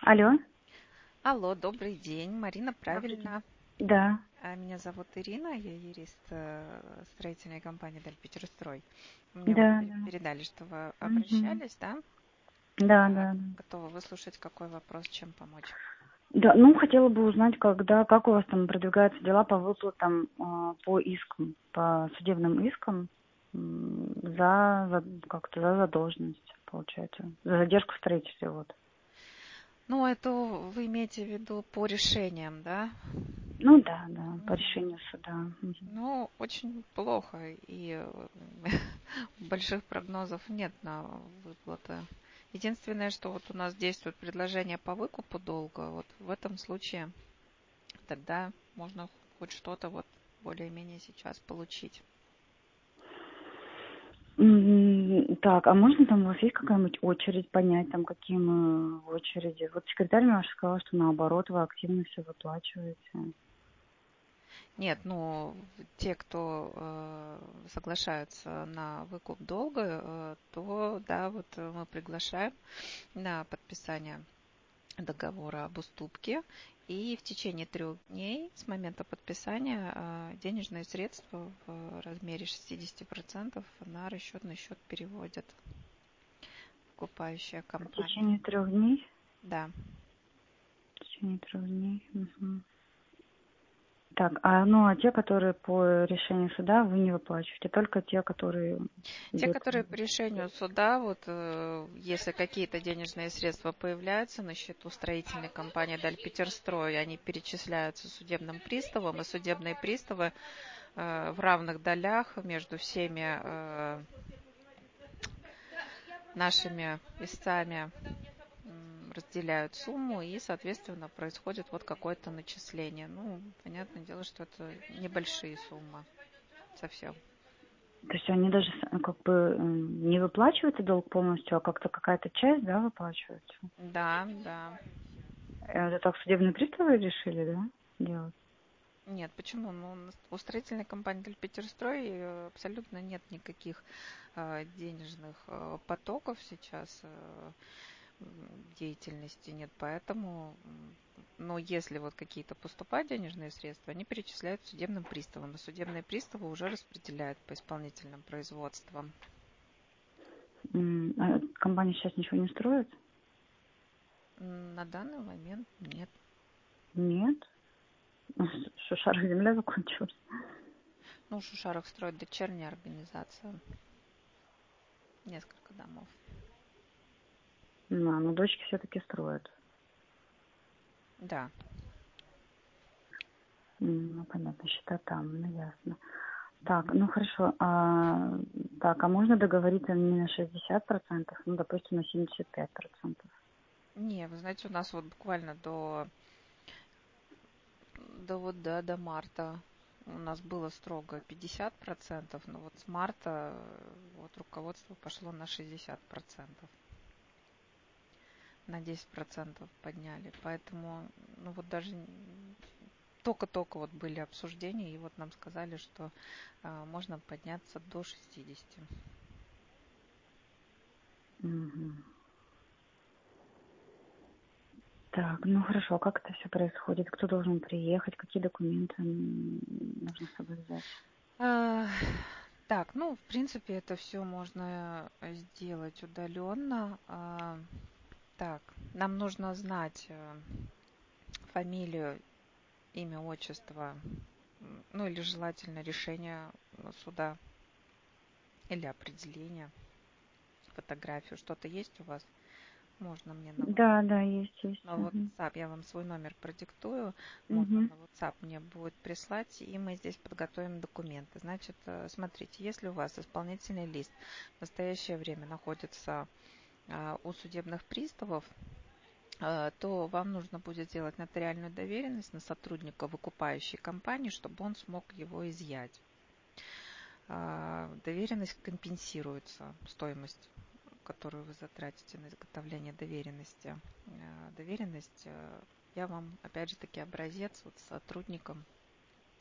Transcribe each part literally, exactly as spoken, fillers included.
Алло, Алло, добрый день. Марина, добрый день. правильно. Да, А, Меня зовут Ирина, я юрист э, строительной компании «Дальпетерстрой». Мне вот да, пер- да. передали, что вы Мгм. обращались, да? Да, Так, да, да. готова выслушать, какой вопрос, чем помочь. Да, ну хотела бы узнать, когда, как у вас там продвигаются дела по выплатам а, по искам, по судебным искам м, за, за как-то за задолженность, получается, за задержку в строительстве, вот. Ну, это вы имеете в виду по решениям, да? Ну да, да, по Мгм. решению суда. Мгм. Ну, очень плохо, и э, больших прогнозов нет на выплаты. Единственное, что вот у нас действует предложение по выкупу долга, вот в этом случае тогда можно хоть что-то вот более-менее сейчас получить. М, Так, а можно там у вас есть какая-нибудь очередь понять, там какие мы в очереди? Вот секретарь мне ваша сказала, что наоборот, вы активно все выплачиваете. Нет, ну, те, кто э, соглашаются на выкуп долга, э, то, да, вот э, мы приглашаем на подписание договора об уступке. И в течение трех дней с момента подписания э, денежные средства в размере шестьдесят процентов на расчетный счет переводят покупающая В компания. течение трех дней? Да. В течение трех дней. Мгм. Так, а ну а те, которые по решению суда, вы не выплачиваете, только те, которые Те, идут. которые по решению суда, вот э, если какие-то денежные средства появляются на счету строительной компании Дальпетерстрой, они перечисляются судебным приставом, и судебные приставы э, в равных долях между всеми э, нашими истцами м, разделяют сумму, и, соответственно, происходит вот какое-то начисление. Ну, понятное дело, что это небольшие суммы совсем. То есть они даже с- как бы м, не выплачивают долг полностью, а как-то какая-то часть, да, выплачивается. Да, да. Э, Это так судебные приставы решили, да, делать? Нет, почему? Ну, у нас- у строительной компании «Дальпетерстрой» э, абсолютно нет никаких э, денежных э, потоков сейчас, э, м, деятельности нет, поэтому, м, но если вот какие-то поступают денежные средства, они перечисляют судебным приставам, и судебные приставы уже распределяют по исполнительным производствам. М, А компания сейчас ничего не строит? М, На данный момент нет. Нет. Что, шар земля закончилась? Ну, в Шушарах строит дочерняя организация, несколько домов. Ну, но дочки все-таки строят. Да. М, Ну, понятно, счета там, ну, ясно. Так, ну хорошо. А, так, а можно договориться не на шестьдесят процентов, ну, допустим, на семьдесят пять процентов? Не, вы знаете, у нас вот буквально до Да вот да, до марта у нас было строго пятьдесят процентов, но вот с марта э, вот руководство пошло на шестьдесят процентов, на десять процентов подняли. Поэтому, ну вот даже н- только-только вот были обсуждения, и вот нам сказали, что а, можно подняться до шестидесяти. Мгм. Так, ну хорошо, а как это все происходит? Кто должен приехать? Какие документы м, нужно с собой взять? А, Так, ну, в принципе, это все можно э, сделать удаленно. А, Так, нам нужно знать э, фамилию, имя, отчество, м, ну или желательно решение э, суда или определение, фотографию. Что-то есть у вас? Можно мне на, Да, да, есть, есть. на Мгм. WhatsApp, я вам свой номер продиктую, можно Мгм. на WhatsApp мне будет прислать, и мы здесь подготовим документы. Значит, э, смотрите, если у вас исполнительный лист в настоящее время находится а, у судебных приставов, а, то вам нужно будет сделать нотариальную доверенность на сотрудника выкупающей компании, чтобы он смог его изъять. А, Доверенность компенсируется, стоимость, которую вы затратите на изготовление доверенности. А, Доверенность, э, я вам, опять же таки, образец вот с сотрудником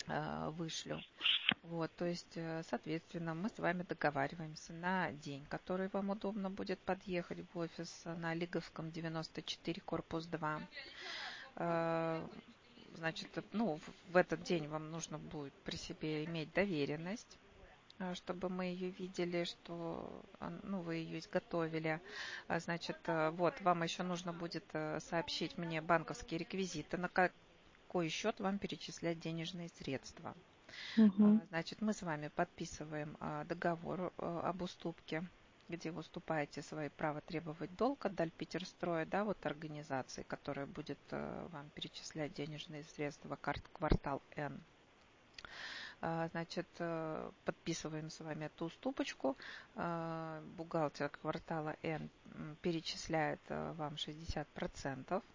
э, вышлю. Вот, то есть, э, соответственно, мы с вами договариваемся на день, который вам удобно будет подъехать в офис на Лиговском девяносто четыре, корпус два. Э, Значит, ну, в в этот день вам нужно будет при себе иметь доверенность, э, чтобы мы ее видели, что а, ну, вы ее изготовили. А, Значит, э, вот, вам еще нужно будет э, сообщить мне банковские реквизиты, на какой счет вам перечислять денежные средства. А, Угу. Значит, мы с вами подписываем а, договор а, об уступке, где вы уступаете свои права требовать долг от Дальпетерстроя, да, вот организации, которая будет а, вам перечислять денежные средства карт квартал Н. А, Значит, э, подписываем с вами эту уступочку. А, Бухгалтер квартала Н м, перечисляет э, вам шестьдесят процентов.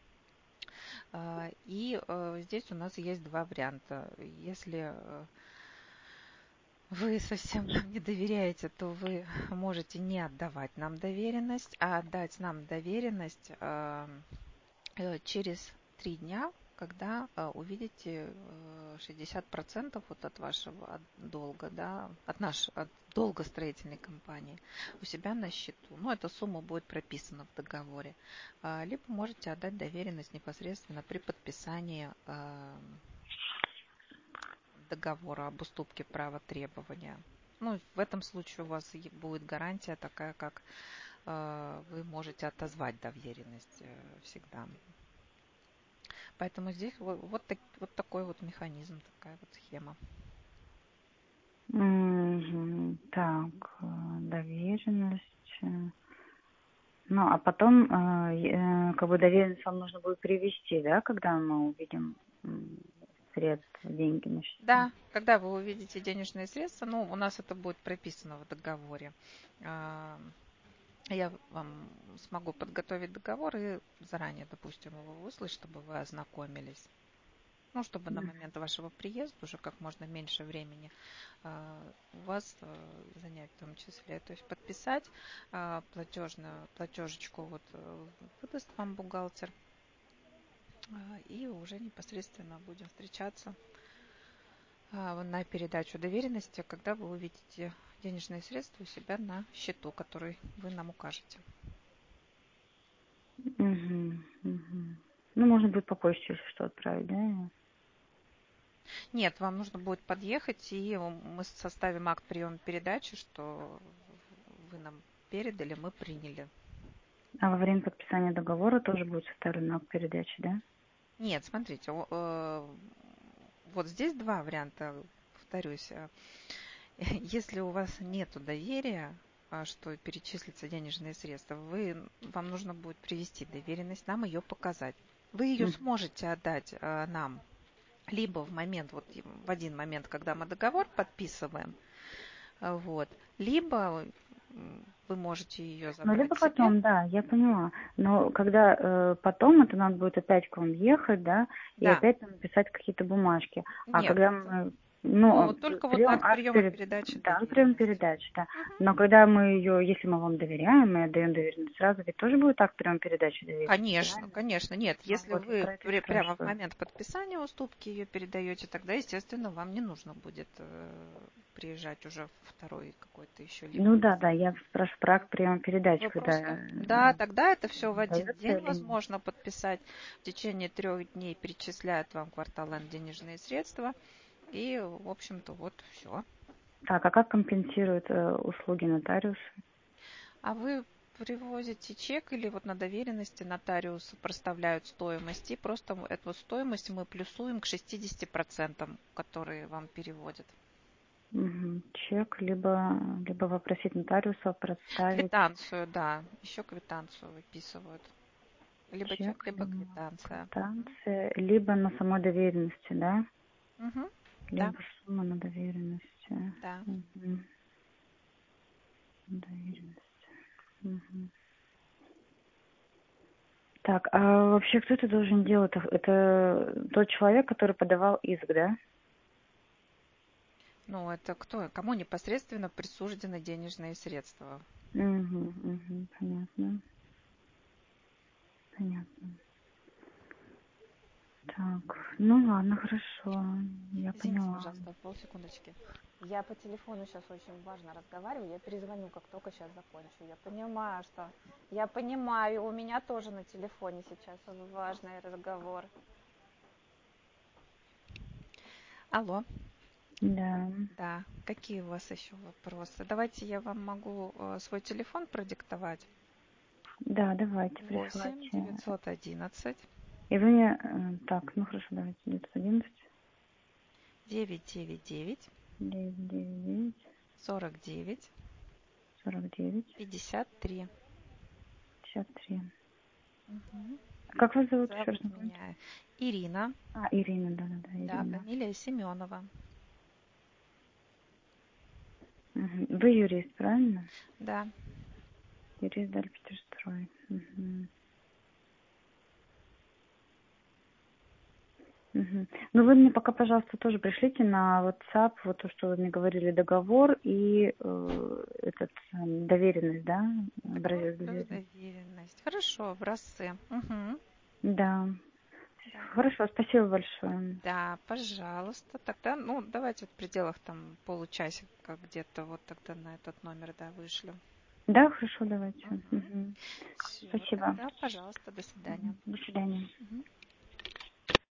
А, И э, здесь у нас есть два варианта. Если э, вы совсем нам не доверяете, то вы можете не отдавать нам доверенность, а отдать нам доверенность э, э, через три дня, когда э, увидите э, шестьдесят процентов вот от вашего от долга, да, от нашей от долга строительной компании у себя на счету. Ну, эта сумма будет прописана в договоре. А, Либо можете отдать доверенность непосредственно при подписании э, договора об уступке права требования. Ну, в этом случае у вас и будет гарантия такая, как э, вы можете отозвать доверенность э, всегда. Поэтому здесь вот, вот, так, вот такой вот механизм, такая вот схема. Мгм. Так, э, доверенность. э. Ну, а потом, э, э, как бы доверенность вам нужно будет привести, да, когда мы увидим м, средства, деньги на счету. Да, когда вы увидите денежные средства, ну, у нас это будет прописано в договоре. А, Я вам смогу подготовить договор и заранее, допустим, его выслать, чтобы вы ознакомились. Ну, чтобы на момент вашего приезда уже как можно меньше времени а, у вас а, занять в том числе. То есть подписать а, платежную, платежечку вот э, выдаст вам бухгалтер. а, И уже непосредственно будем встречаться а, на передачу доверенности, когда вы увидите денежные средства у себя на счету, который вы нам укажете. Мгм, мгм. Ну, можно будет по почте, если что, отправить, да? Нет, вам нужно будет подъехать, и мы составим акт приема передачи, что вы нам передали, мы приняли. А во время подписания договора тоже будет составлен акт передачи, да? Нет, смотрите, о- э, вот здесь два варианта, повторюсь. Э, Если у вас нет доверия, а, что перечислятся денежные средства, вы, вам нужно будет привести доверенность, нам ее показать. Вы ее Мгм. сможете отдать э, нам либо в момент, вот и в один момент, когда мы договор подписываем, э, вот, либо м, вы можете ее Ну, забрать либо себе. потом, да, я поняла. Но когда э, потом, это надо будет опять к вам ехать, да, и Да, опять там писать какие-то бумажки. А нет, когда мы, ну, ну, только вот прием, акт акт приема перед, передачи да, прием доверенности. передачи, да. Мгм. Но когда мы ее, если мы вам доверяем, мы отдаем доверенность сразу, ведь тоже будет акт прием передачи доверенности, Конечно, правильно? конечно. Нет, Ну, если вот я вы про это и пре- прямо в спрашиваю. момент подписания уступки ее передаете, тогда, естественно, вам не нужно будет э, приезжать уже второй какой-то еще либо. Ну да, да, я спрашиваю про акт приема передачи, Вы когда просто, э, да, тогда это все в один дается день или нет. возможно подписать. В течение трех дней перечисляют вам квартал Н денежные средства. И, в общем-то, вот все. Так, а как компенсируют э, услуги нотариуса? А вы привозите чек или вот на доверенности нотариус проставляют стоимость, и просто эту стоимость мы плюсуем к шестидесяти процентам, которые вам переводят. Мгм. Чек, либо, либо попросить нотариуса проставить Квитанцию, да, еще квитанцию выписывают. Либо чек, чек, либо либо квитанция. квитанция, либо на самой доверенности, да? Мгм. Да, Либо сумма на доверенности. да. Мгм. Доверенность. Мгм. Так, а вообще кто это должен делать? Это тот человек, который подавал иск, да? Ну, это кто? Кому непосредственно присуждены денежные средства? Угу, угу, понятно. Понятно. Так, ну ладно, хорошо, я Извините, поняла. пожалуйста, полсекундочки. Я по телефону сейчас очень важно разговариваю. Я перезвоню, как только сейчас закончу. Я понимаю, что... Я понимаю, у меня тоже на телефоне сейчас важный разговор. Алло. Да. Да, какие у вас еще вопросы? Давайте я вам могу э, свой телефон продиктовать. Да, давайте, восемь присылайте. девятьсот одиннадцать И вы мне... э, Так, ну хорошо, давайте. девятьсот одиннадцать. девятьсот девяносто девять девятьсот девяносто девять. сорок девять сорок девять. пятьдесят три. пятьдесят три. Угу. Как вас зовут еще раз? Зовут меня Ирина. А, Ирина, да-да-да, Да, Ирина. фамилия Семенова. Угу. Вы юрист, правильно? Да. Юрист Дальпетерстрой. Угу. Угу. Ну, вы мне пока, пожалуйста, тоже пришлите на WhatsApp вот то, что вы мне говорили, договор и э, этот э, доверенность, да? Договор Образец плюс доверенности. доверенность. Хорошо, образцы. Угу. Да. Да. Хорошо, спасибо большое. Да, пожалуйста. Тогда, ну, давайте в пределах там получасика где-то вот тогда на этот номер, да, вышлю. Да, хорошо, давайте. Угу. Угу. Все, Спасибо. тогда, пожалуйста, до свидания. До свидания. Угу.